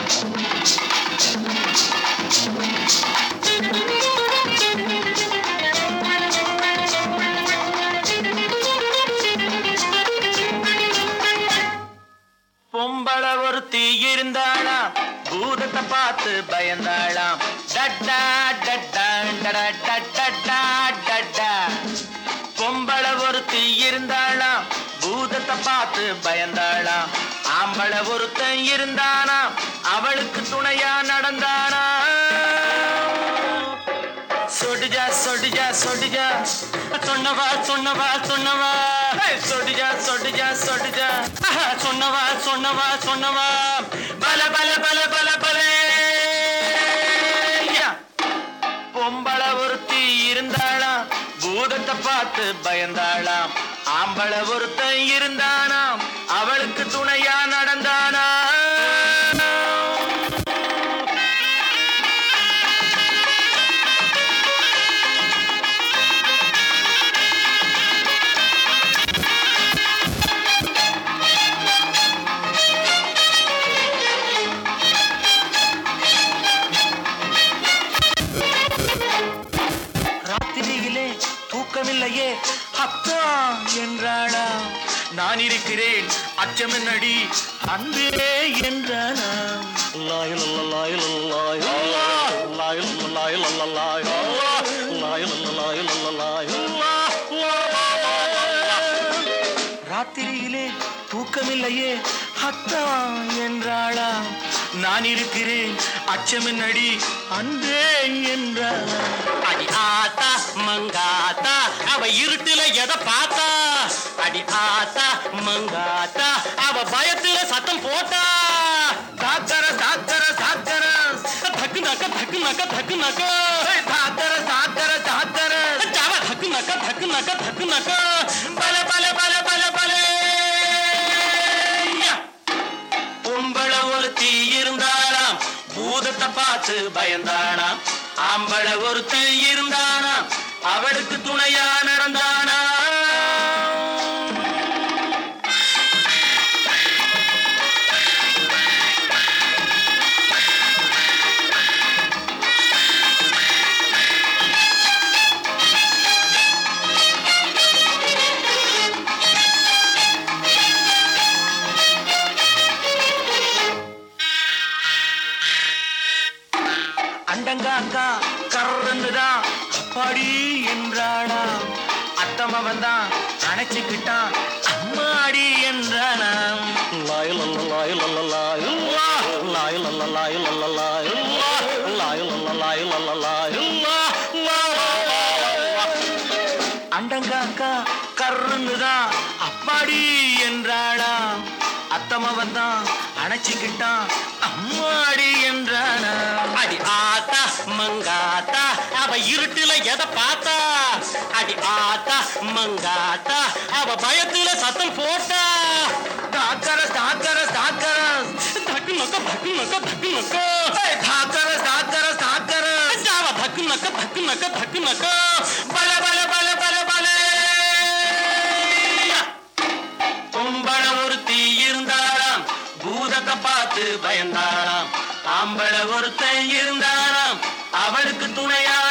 பொம்பள ஒருத்தி இருந்தாளாம், பூதத்தை பார்த்து பயந்தாளாம். டட்டா டட்டா டடா டட்டா டட்டா. பொம்பள ஒருத்தி இருந்தாளாம், பூதத்தை பார்த்து பயந்தாளாம். ஆம்பள ஒருத்தன் இருந்தானா, அவளுக்கு துணையா நடந்தானா. சொடிஜா சொடிஜா சொடிஜா, சொன்னவா சொன்னவா சொன்னவா. சொடிஜா சொடிஜா சொடிஜா, சொன்னவா சொன்னவா சொன்னவா. பல பல பல பல பல. பொம்பள ஒருத்தி இருந்தாளாம், பூதத்தை பார்த்து பயந்தாளாம். ஆம்பள ஒருத்தன் இருந்தானாம், அவளுக்கு துணையா நடந்தானா. ராத்திரியிலே தூக்கமில்லையே அத்தா என்றாளா. நான் இருக்கிறேன் அச்சமென்னடி அன்பே என்றானா. ராத்திரியிலே தூக்கமில்லையே அத்தா என்றாளா. நான் இருக்கிறேன் அச்சமென்னடி அன்பே என்றாளா. அடி ஆத்தா மங்காத்தா, அவ இருட்டுல எதை பார்த்தா. அடி ஆத்தா மங்காத்தா, அவ பயத்துல சத்தம் போட்டா. சாக்கர சாக்கர சாக்கர, தக்கு நக்க தக்கு நக்க தக்கு நக்க. சாக்கர சாக்கர சாக்கர, ஜாவ தக்கு நக்க தக்கு நக்க தக்கு நக்க. பல பல பல பல பல. பொம்பள ஒருத்தி இருந்தாளாம், பூதத்தை பார்த்து பயந்தானாம். ஆம்பள ஒருத்தி இருந்தானாம், அவளுக்கு துணையா நடந்தானா. அண்டங்காக்கா கர்றந்துதான் அப்பாடி என்றானா. அத்தமவன் தான் அணைச்சுக்கிட்டான் அம்மாடி என்றானா. அண்டங்காக்கா கர்றந்துதான் அப்பாடி என்றாளா. அத்தமவன் தான் அணைச்சுக்கிட்டான் அம்மாடி என்றானா. அடி ஆத்தா மங்காத்தா, அவ இருட்டுல எதை பார்த்தா. அடி ஆத்தா மங்காத்தா, அவ பயத்துல சத்தம் போட்டா. சாக்கர சாக்கர சாக்கர, தக்கு நக்க தக்கு நக்க தக்கு நக்க. சாக்கர சாக்கர சாக்கர, ஜாவ தக்கு நக்க தக்கு நக்க தக்கு நக்க. பல பல பல பல பல. பொம்பள ஒருத்தி இருந்தாளாம், பூதத்தை பார்த்து பயந்தாளாம். ஆம்பள ஒருத்தன் இருந்தானாம், அவளுக்கு துணையா